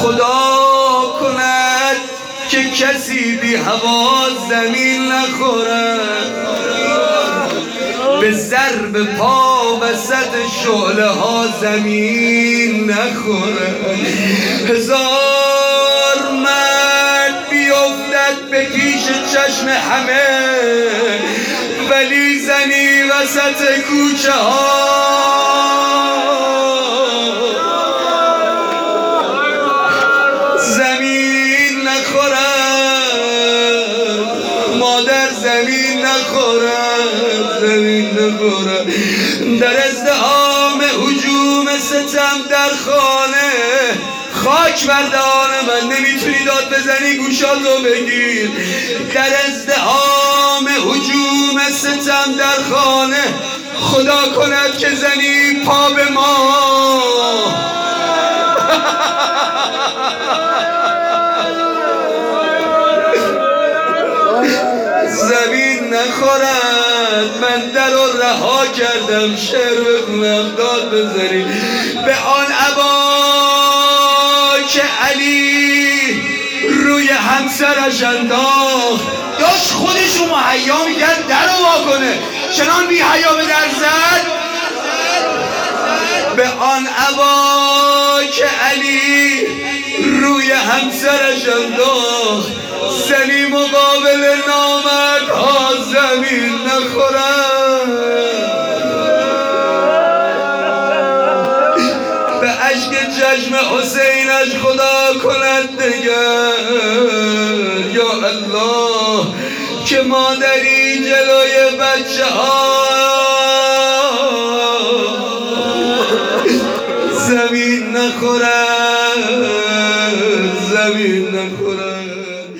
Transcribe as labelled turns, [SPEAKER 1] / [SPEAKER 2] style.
[SPEAKER 1] خدا کند که کسی بی هوا زمین نخورد، به ضرب پا وسط شعله ها زمین نخورد. هزار مرد بیفتد به پیش چشم همه، ولی زنی وسط کوچه ها زمین نخورد. مادر زمین نخورد، زمین نخورد. در ازدحام هجوم ستم در خانه، خاک بر دهان من، نمیتونی داد بزنی گوشاتو بگیر. در ازدحام هجوم ستم در خانه، خدا کند که زنی پا به ما زمین نخورد. من در رو رها کردم شعر بخونم داد بزنی. به آن ابا که علی روی همسرش انداخت، داشت خودشو مهیا میکرد در رو واکنه، چنان بی حیا به در زد. به آن ابا که علی روی همسرش انداخت، زنی مقابل نامردها زمین نخورد. به اشک چشم حسینش خدا کند دگر، یا الله که مادری جلوی بچه ها زمین نخورد، زمین نخورد.